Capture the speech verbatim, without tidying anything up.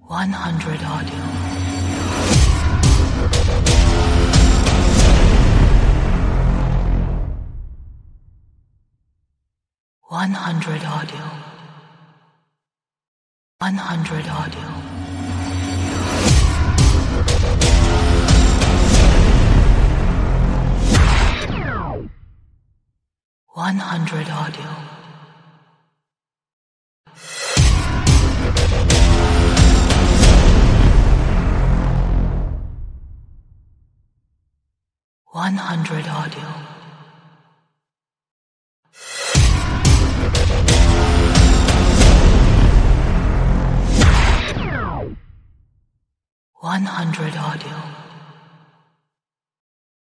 one hundred audio. one hundred audio. one hundred audio. one hundred audio. one hundred audio. one hundred audio.